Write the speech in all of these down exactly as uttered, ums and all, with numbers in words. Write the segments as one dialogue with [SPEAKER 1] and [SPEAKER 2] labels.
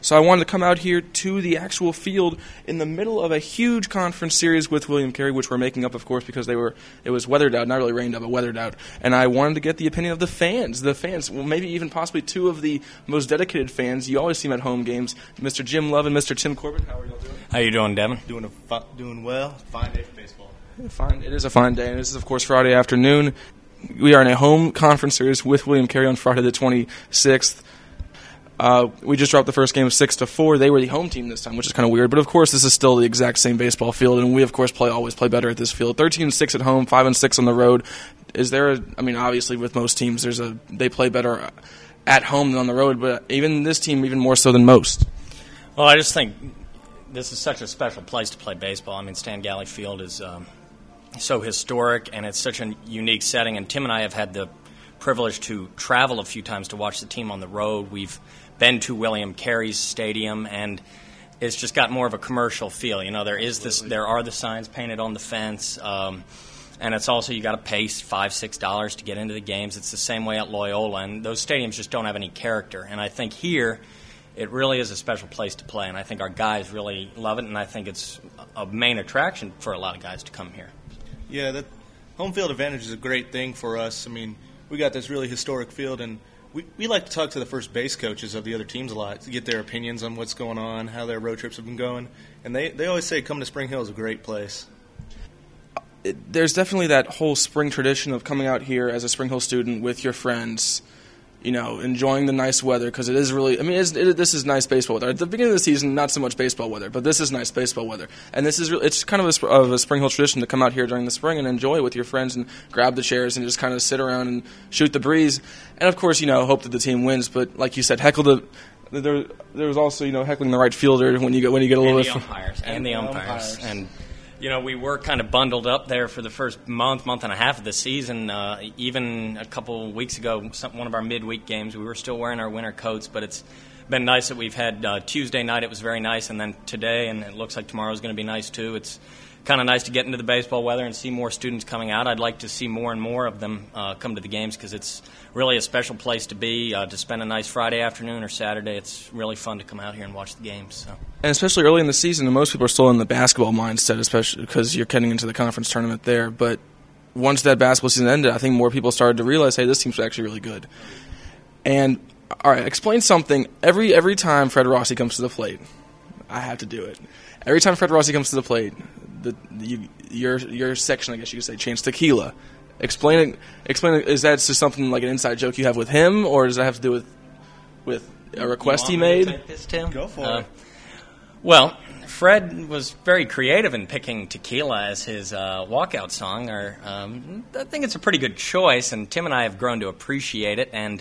[SPEAKER 1] So I wanted to come out here to the actual field in the middle of a huge conference series with William Carey, which we're making up, of course, because they were it was weathered out, not really rained out, but weathered out. And I wanted to get the opinion of the fans, the fans, well, maybe even possibly two of the most dedicated fans. You always see them at home games, Mister Jim Love and Mister Tim Corbett. How are you all doing?
[SPEAKER 2] How you doing, Devin?
[SPEAKER 3] Doing a fu- doing well. Fine day for baseball.
[SPEAKER 1] Fine. It is a fine day, and this is, of course, Friday afternoon. We are in a home conference series with William Carey on Friday the twenty-sixth. Uh, we just dropped the first game six to four. They were the home team this time, which is kind of weird. But of course, this is still the exact same baseball field, and we of course play always play better at this field. Thirteen and six at home, five and six on the road. Is there? A, I mean, obviously with most teams, there's a they play better at home than on the road. But even this team, even more so than most.
[SPEAKER 2] Well, I just think this is such a special place to play baseball. I mean, Stan Galley Field is um, so historic, and it's such a unique setting. And Tim and I have had the privilege to travel a few times to watch the team on the road. We've been to William Carey's stadium, and it's just got more of a commercial feel. You know, there is this, there are the signs painted on the fence, um, and it's also you got to pay five, six dollars to get into the games. It's the same way at Loyola, and those stadiums just don't have any character. And I think here, it really is a special place to play, and I think our guys really love it, and I think it's a main attraction for a lot of guys to come here.
[SPEAKER 3] Yeah, that home field advantage is a great thing for us. I mean, we got this really historic field, and We we like to talk to the first base coaches of the other teams a lot to get their opinions on what's going on, how their road trips have been going. And they, they always say coming to Spring Hill is a great place.
[SPEAKER 1] It, there's definitely that whole spring tradition of coming out here as a Spring Hill student with your friends, you know, enjoying the nice weather, because it is really, I mean, it's, it, this is nice baseball weather. At the beginning of the season, not so much baseball weather, but this is nice baseball weather. And this is, it's kind of a, of a Spring Hill tradition to come out here during the spring and enjoy with your friends and grab the chairs and just kind of sit around and shoot the breeze. And, of course, you know, hope that the team wins. But, like you said, heckle the, there, there was also, you know, heckling the right fielder when you get, when you get a little
[SPEAKER 2] and
[SPEAKER 1] bit.
[SPEAKER 2] The umpires, and, and the umpires. umpires. And, you know, we were kind of bundled up there for the first month, month and a half of the season. Uh, even a couple weeks ago, some, one of our midweek games, we were still wearing our winter coats. But it's been nice that we've had uh, Tuesday night. It was very nice. And then today, and it looks like tomorrow is going to be nice too. It's kind of nice to get into the baseball weather and see more students coming out. I'd like to see more and more of them uh, come to the games because it's really a special place to be, uh, to spend a nice Friday afternoon or Saturday. It's really fun to come out here and watch the games. So.
[SPEAKER 1] And especially early in the season, and most people are still in the basketball mindset, especially because you're getting into the conference tournament there. But once that basketball season ended, I think more people started to realize, hey, this team's actually really good. And, all right, explain something. Every every time Fred Rossi comes to the plate, I have to do it. Every time Fred Rossi comes to the plate, the, you, your your section, I guess you could say, chants tequila. Explain it. Explain it. Is that just something like an inside joke you have with him, or does that have to do with with a request he made?
[SPEAKER 2] To take this, Tim?
[SPEAKER 3] Go for
[SPEAKER 2] uh,
[SPEAKER 3] it.
[SPEAKER 2] Well, Fred was very creative in picking Tequila as his uh, walkout song. Or um, I think it's a pretty good choice, and Tim and I have grown to appreciate it. And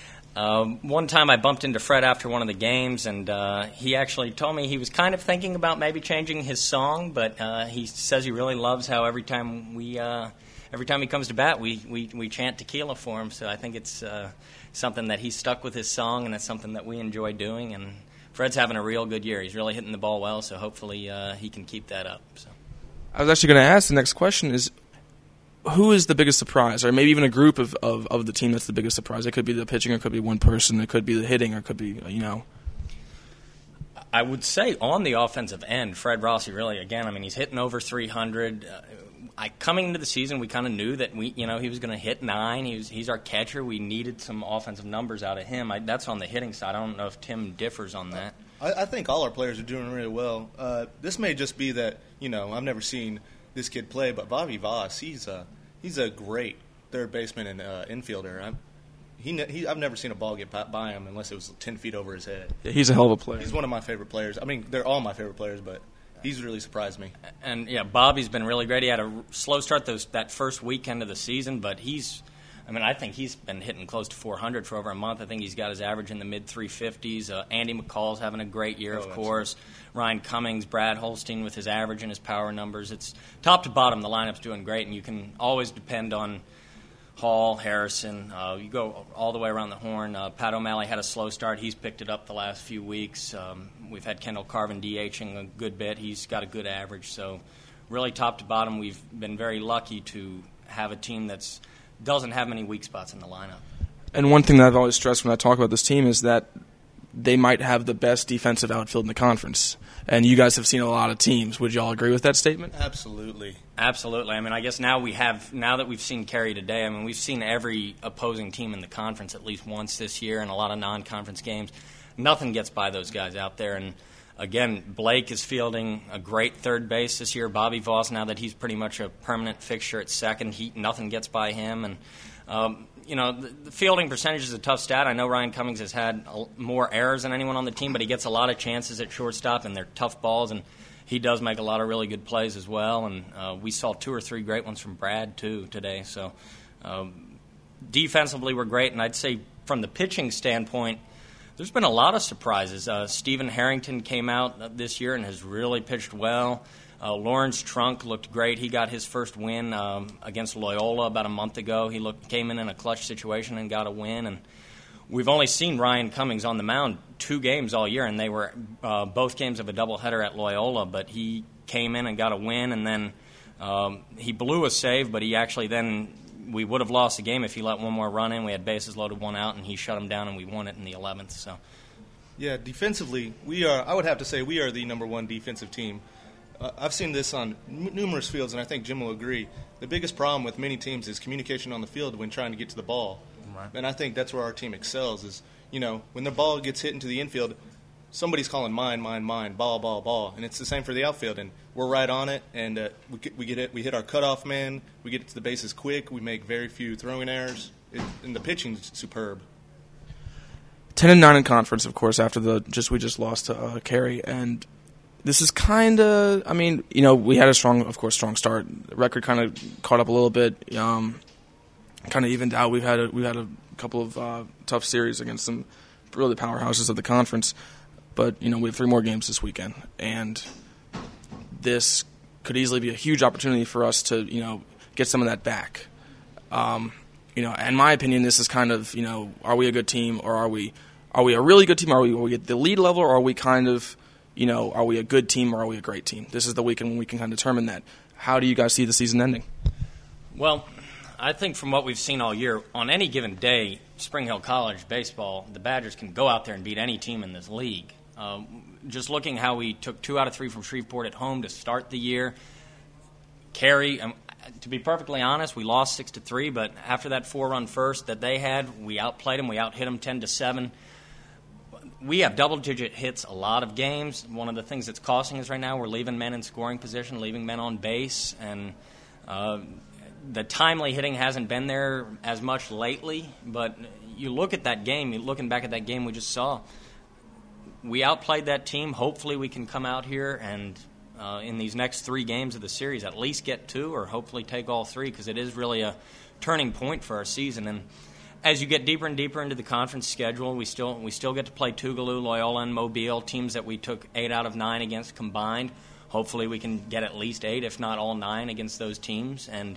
[SPEAKER 2] um, one time I bumped into Fred after one of the games, and uh, he actually told me he was kind of thinking about maybe changing his song, but uh, he says he really loves how every time we uh, every time he comes to bat, we, we, we chant Tequila for him. So I think it's uh, something that he's stuck with his song, and it's something that we enjoy doing. And Fred's having a real good year. He's really hitting the ball well, so hopefully uh, he can keep that up. So.
[SPEAKER 1] I was actually going to ask, the next question is, who is the biggest surprise, or maybe even a group of, of, of the team that's the biggest surprise? It could be the pitching, or it could be one person, it could be the hitting, or it could be, you know.
[SPEAKER 2] I would say on the offensive end, Fred Rossi really, again, I mean, he's hitting over three hundred. Uh, I, coming into the season, we kind of knew that we, you know, he was going to hit nine. He was, he's our catcher. We needed some offensive numbers out of him. I, that's on the hitting side. I don't know if Tim differs on that.
[SPEAKER 3] I, I think all our players are doing really well. Uh, this may just be that, you know, I've never seen this kid play, but Bobby Voss, he's a he's a great third baseman and uh, infielder. I'm, he, he I've never seen a ball get by him unless it was ten feet over his head.
[SPEAKER 1] Yeah, he's a hell of a player.
[SPEAKER 3] He's one of my favorite players. I mean, they're all my favorite players, but he's really surprised me.
[SPEAKER 2] And, yeah, Bobby's been really great. He had a slow start those that first weekend of the season, but he's – I mean, I think he's been hitting close to four hundred for over a month. I think he's got his average in the mid three fifties. Uh, Andy McCall's having a great year, of oh, course. Ryan Cummings, Brad Holstein with his average and his power numbers. It's top to bottom, the lineup's doing great, and you can always depend on Hall, Harrison. Uh, you go all the way around the horn. Uh, Pat O'Malley had a slow start. He's picked it up the last few weeks. Um, we've had Kendall Carvin DHing a good bit. He's got a good average. So really top to bottom, we've been very lucky to have a team that's doesn't have many weak spots in the lineup.
[SPEAKER 1] And one thing that I've always stressed when I talk about this team is that they might have the best defensive outfield in the conference. And you guys have seen a lot of teams. Would you all agree with that statement?
[SPEAKER 3] Absolutely.
[SPEAKER 2] Absolutely. I mean, I guess now we have, now that we've seen Carey today, I mean, we've seen every opposing team in the conference at least once this year and a lot of non-conference games. Nothing gets by those guys out there. And, again, Blake is fielding a great third base this year. Bobby Voss, now that he's pretty much a permanent fixture at second, he, nothing gets by him. And, um, you know, the, the fielding percentage is a tough stat. I know Ryan Cummings has had a, more errors than anyone on the team, but he gets a lot of chances at shortstop, and they're tough balls, and he does make a lot of really good plays as well. And uh, we saw two or three great ones from Brad, too, today. So um, defensively, we're great, and I'd say from the pitching standpoint, there's been a lot of surprises. Uh, Stephen Harrington came out this year and has really pitched well. Uh, Lawrence Trunk looked great. He got his first win um, against Loyola about a month ago. He looked, came in in a clutch situation and got a win. And we've only seen Ryan Cummings on the mound two games all year, and they were uh, both games of a doubleheader at Loyola. But he came in and got a win, and then um, he blew a save, but he actually then we would have lost the game if he let one more run in. We had bases loaded, one out, and he shut him down, and we won it in the eleventh. So,
[SPEAKER 3] yeah, defensively, we are. I would have to say we are the number one defensive team. Uh, I've seen this on n- numerous fields, and I think Jim will agree. The biggest problem with many teams is communication on the field when trying to get to the ball. Right. And I think that's where our team excels is, you know, when the ball gets hit into the infield, somebody's calling mine, mine, mine, ball, ball, ball. And it's the same for the outfield. And we're right on it, and uh, we, get, we, get it, we hit our cutoff man. We get to the bases quick. We make very few throwing errors. It, and the pitching's superb.
[SPEAKER 1] ten and nine in conference, of course, after the just we just lost to uh, Carey. And this is kind of, I mean, you know, we had a strong, of course, strong start. The record kind of caught up a little bit, um, kind of evened out. We've had a, we've had a couple of uh, tough series against some really powerhouses of the conference. But, you know, we have three more games this weekend. And this could easily be a huge opportunity for us to, you know, get some of that back. Um, you know, in my opinion, this is kind of, you know, are we a good team or are we are we a really good team? Are we, are we at the lead level or are we kind of, you know, are we a good team or are we a great team? This is the weekend when we can kind of determine that. How do you guys see the season ending?
[SPEAKER 2] Well, I think from what we've seen all year, on any given day, Spring Hill College baseball, the Badgers can go out there and beat any team in this league. Um, just looking how we took two out of three from Shreveport at home to start the year. Carey, um, to be perfectly honest, we lost six to three, but after that four-run first that they had, we outplayed them. We outhit them ten to seven. We have double-digit hits a lot of games. One of the things that's costing us right now, we're leaving men in scoring position, leaving men on base, and uh, the timely hitting hasn't been there as much lately. But you look at that game, looking back at that game we just saw, we outplayed that team. Hopefully we can come out here and uh, in these next three games of the series at least get two or hopefully take all three because it is really a turning point for our season. And as you get deeper and deeper into the conference schedule, we still we still get to play Tougaloo, Loyola, and Mobile, teams that we took eight out of nine against combined. Hopefully we can get at least eight, if not all nine, against those teams and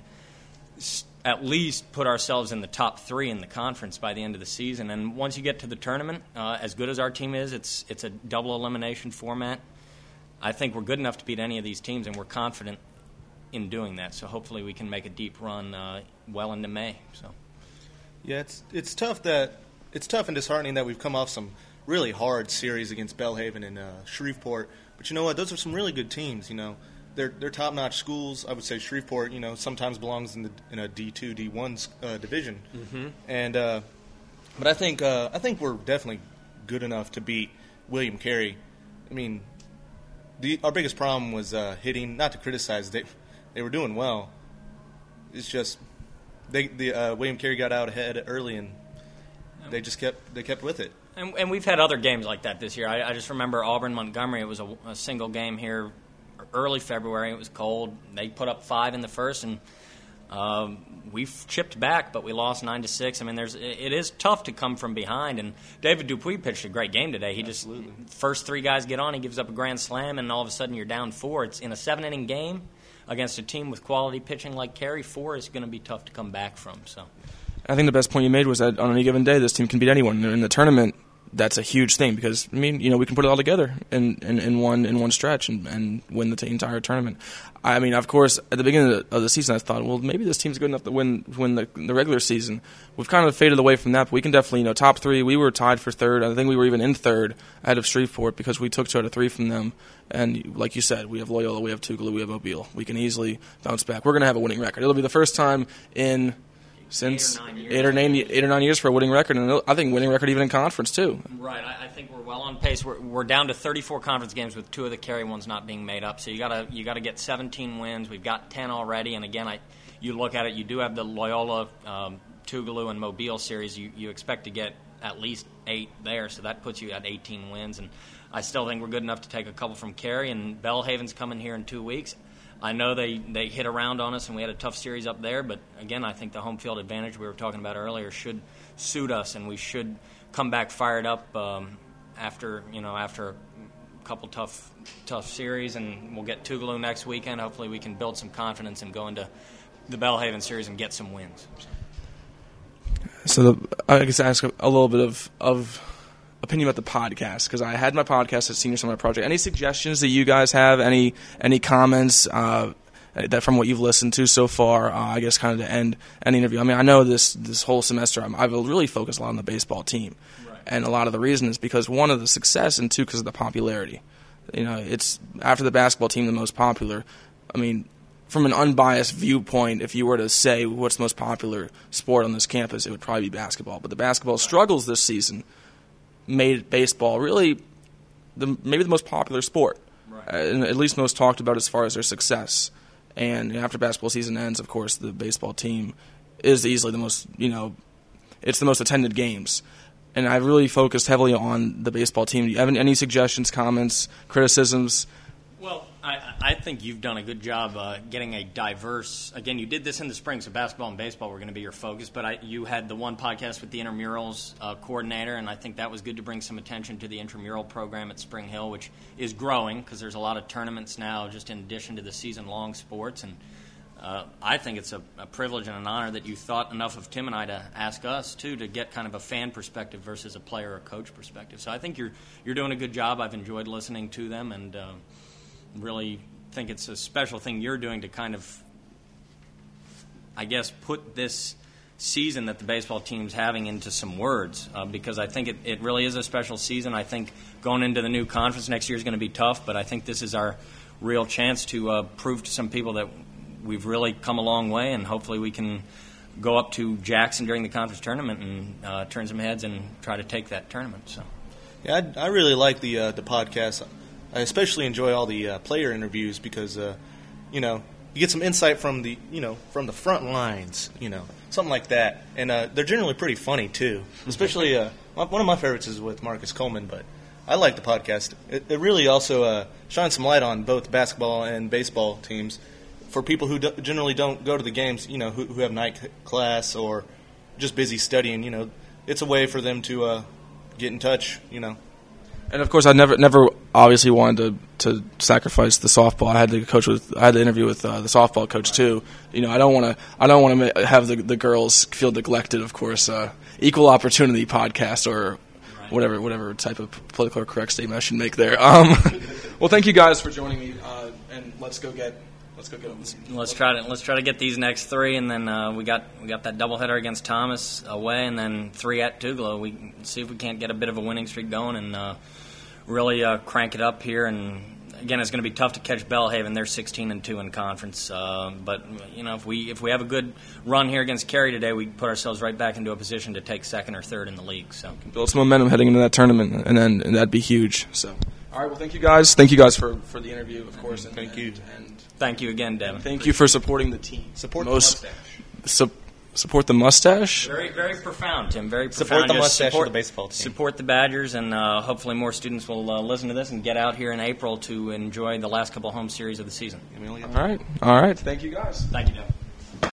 [SPEAKER 2] at least put ourselves in the top three in the conference by the end of the season. And once you get to the tournament, uh, as good as our team is, it's it's a double elimination format. I think we're good enough to beat any of these teams, and we're confident in doing that. So hopefully we can make a deep run uh, well into May. So,
[SPEAKER 3] yeah, it's it's tough that it's tough and disheartening that we've come off some really hard series against Belhaven and uh, Shreveport. But you know what? Those are some really good teams. You know. They're they're top-notch schools. I would say Shreveport, you know, sometimes belongs in the in a D two, D one uh, division. Mm-hmm. And uh, but I think uh, I think we're definitely good enough to beat William Carey. I mean, the our biggest problem was uh, hitting. Not to criticize, they they were doing well. It's just they the uh, William Carey got out ahead early and they just kept they kept with it.
[SPEAKER 2] And, and we've had other games like that this year. I, I just remember Auburn Montgomery. It was a, a single game here. Early February, it was cold. They put up five in the first, and um, we've chipped back, but we lost nine to six. I mean, there's it is tough to come from behind. And David Dupuis pitched a great game today. He Absolutely. just first three guys get on, he gives up a grand slam, and all of a sudden you're down four. It's in a seven inning game against a team with quality pitching like Carey. Four is going to be tough to come back from. So,
[SPEAKER 1] I think the best point you made was that on any given day, this team can beat anyone. In the tournament, that's a huge thing because I mean, you know, we can put it all together in, in, in one in one stretch and, and win the t- entire tournament. I mean, of course, at the beginning of the, of the season, I thought, well, maybe this team's good enough to win win the, the regular season. We've kind of faded away from that, but we can definitely, you know, top three. We were tied for third. I think we were even in third ahead of Shreveport because we took two out of three from them. And like you said, we have Loyola, we have Tougaloo, we have Mobile. We can easily bounce back. We're going to have a winning record. It'll be the first time in since eight or, eight or nine eight or nine years for a winning record, and I think winning record even in conference too.
[SPEAKER 2] Right, I, I think we're well on pace. We're, we're down to thirty-four conference games with two of the Cary ones not being made up. So you gotta you gotta get seventeen wins. We've got ten already, and again, I you look at it, you do have the Loyola, um, Tougaloo, and Mobile series. You you expect to get at least eight there, so that puts you at eighteen wins. And I still think we're good enough to take a couple from Cary, and Belhaven's coming here in two weeks. I know they, they hit around on us and we had a tough series up there, but again, I think the home field advantage we were talking about earlier should suit us, and we should come back fired up um, after you know after a couple tough tough series, and we'll get Tougaloo next weekend. Hopefully, we can build some confidence and go into the Belhaven series and get some wins.
[SPEAKER 1] So the, I guess I ask a little bit of of. opinion about the podcast, because I had my podcast at Senior Summer Project. Any suggestions that you guys have? Any any comments uh, that from what you've listened to so far? Uh, I guess kind of to end an interview. I mean, I know this this whole semester I'm, I've really focused a lot on the baseball team, right. And a lot of the reason is because one of the success and two because of the popularity. You know, it's after the basketball team the most popular. I mean, from an unbiased viewpoint, if you were to say what's the most popular sport on this campus, it would probably be basketball. But the basketball struggles this season made baseball really the maybe the most popular sport, right. uh, and at least most talked about as far as their success. And after basketball season ends, of course, the baseball team is easily the most, you know, it's the most attended games. And I've really focused heavily on the baseball team. Do you have any suggestions, comments, criticisms?
[SPEAKER 2] Well, I, I think you've done a good job uh, getting a diverse. Again, you did this in the spring, so basketball and baseball were going to be your focus. But I, you had the one podcast with the intramurals uh, coordinator, and I think that was good to bring some attention to the intramural program at Spring Hill, which is growing because there's a lot of tournaments now, just in addition to the season-long sports. And uh, I think it's a, a privilege and an honor that you thought enough of Tim and I to ask us too to get kind of a fan perspective versus a player or coach perspective. So I think you're you're doing a good job. I've enjoyed listening to them, and Uh, really think it's a special thing you're doing to kind of, I guess, put this season that the baseball team's having into some words, uh, because I think it, it really is a special season. I think going into the new conference next year is going to be tough, but I think this is our real chance to uh, prove to some people that we've really come a long way, and hopefully we can go up to Jackson during the conference tournament and uh, turn some heads and try to take that tournament. So,
[SPEAKER 3] yeah, I, I really like the uh, the podcast. I especially enjoy all the uh, player interviews because, uh, you know, you get some insight from the, you know, from the front lines, you know, something like that. And uh, they're generally pretty funny, too. Especially, uh, one of my favorites is with Marcus Coleman, but I like the podcast. It, it really also uh, shines some light on both basketball and baseball teams for people who do, generally don't go to the games, you know, who, who have night class or just busy studying, you know. It's a way for them to uh, get in touch, you know.
[SPEAKER 1] And of course, I never, never obviously wanted to, to sacrifice the softball. I had to coach with, I had to interview with uh, the softball coach too. You know, I don't want to, I don't want to have the the girls feel neglected. Of course, uh, equal opportunity podcast or whatever, whatever type of political or correct statement I should make there. Um, well, thank you guys for joining me, uh, and let's go get. Let's go get them.
[SPEAKER 2] Let's try to let's try to get these next three, and then uh, we got we got that doubleheader against Thomas away, and then three at Tougaloo. We can see if we can't get a bit of a winning streak going and uh, really uh, crank it up here. And again, it's going to be tough to catch Belhaven. They're sixteen and two in conference, uh, but you know if we if we have a good run here against Cary today, we put ourselves right back into a position to take second or third in the league. So
[SPEAKER 1] build some momentum heading into that tournament, and then and that'd be huge. So. All right, well, thank you guys. Thank you guys for, for the interview, of course. And,
[SPEAKER 3] thank you.
[SPEAKER 1] And, and
[SPEAKER 2] thank you again, Devin.
[SPEAKER 1] Thank you for supporting the team.
[SPEAKER 3] Support
[SPEAKER 1] Most,
[SPEAKER 3] the mustache.
[SPEAKER 1] Su- support the mustache?
[SPEAKER 2] Very, very profound, Tim. Very profound.
[SPEAKER 3] Support the
[SPEAKER 2] Just
[SPEAKER 3] mustache
[SPEAKER 2] support,
[SPEAKER 3] of the baseball team.
[SPEAKER 2] Support the Badgers, and uh, hopefully more students will uh, listen to this and get out here in April to enjoy the last couple home series of the season.
[SPEAKER 1] All right. All right. Thank you, guys.
[SPEAKER 2] Thank you, Devin.